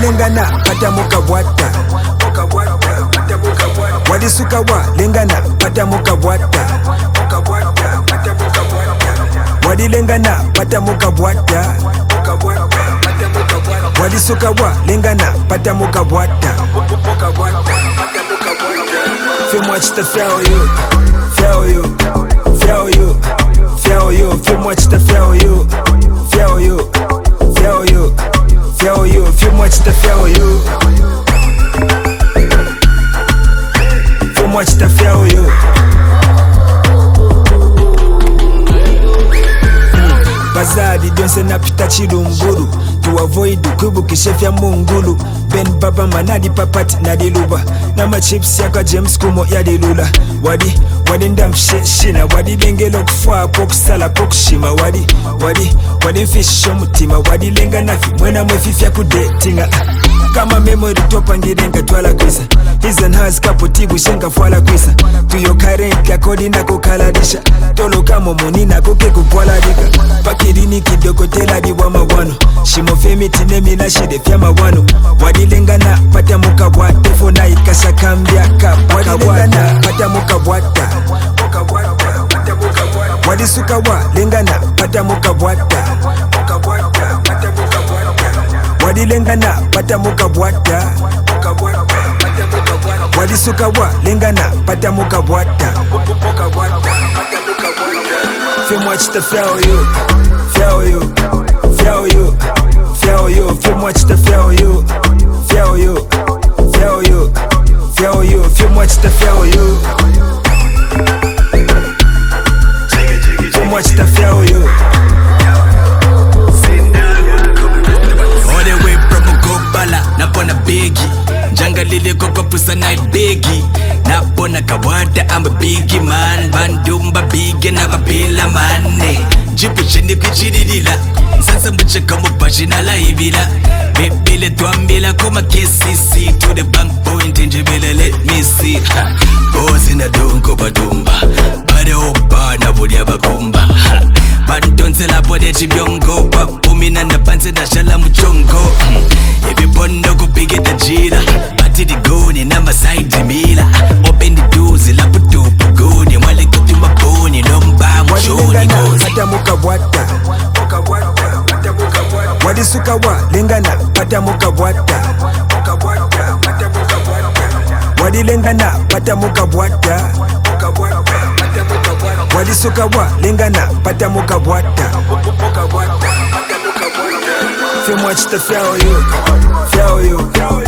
lengana pata muka bwata wadi suka wa lengana pata muka bwata wadi lengana pata muka bwata wadi suka wa lengana pata muka bwata. Fais-moi je te fail you, fail you, fail you, fail you. Fais-moi je te fail you, fail you, fail you, fail you. Fais-moi je te fail you, fais-moi je te fail you. Bazadi donse na pita chilumbulu to avoid kubukishe vya mungulu. Ben baba manadi papati na diluba na machips yaka James kumo ya dilula. Wadi ndamshina wadi lengelo kufwa pokusala pokushima wadi mfisho mutima wadi lenga nafi mwena mwefifya kudetinga kama memory topa ngirenga twala kwisa his and hers kapotibu shenga fwala kwisa tuyo current yakodi na kukaladisha tolo kamo monina koke kupwaladika pakirini kidogo tela diwa mawano shimo femiti nemila shide fya mawano wadi lenga na pata muka bwate fona ikasha kambia kapaka wada pata muka bwata wadi suka wa lengana pata muka bwata wadi lengana pata muka bwata wadi suka wa lengana pata muka bwata. Fais-moi je te fail you, fail you, fail you, fail you. Fais-moi je te fail you, fail you, fail you, fail you. Fais-moi je te fail you, fais-moi je te fail you. All the way from Gobala, napona biggie. Janga lili koko pusa na biggie. Napona kawada, I'm a biggie man. Bandumba biggie na babila mane. Jipu chini kuchididila. Sasa mbuche kama pashina la ibila. Bebile tuambila kuma KCC. To the bank point njibile let me see. Bozi na dunko badumba. Bade opa na budia bakumba. Bandonze la bode chibiongo. Papumina na panse na shala mchongo. Ebi bondo kupige tajira. Bati di goni na masaidi mila. Open the doors la putupu goni. Mwale kutu maboni lomba mchoni gozi. Pata muka bwata wadi suka wa lengana pata muka bwata wadi lengana pata muka bwata wadi suka wa lengana pata muka bwata. Fais-moi je te fail you, fail you.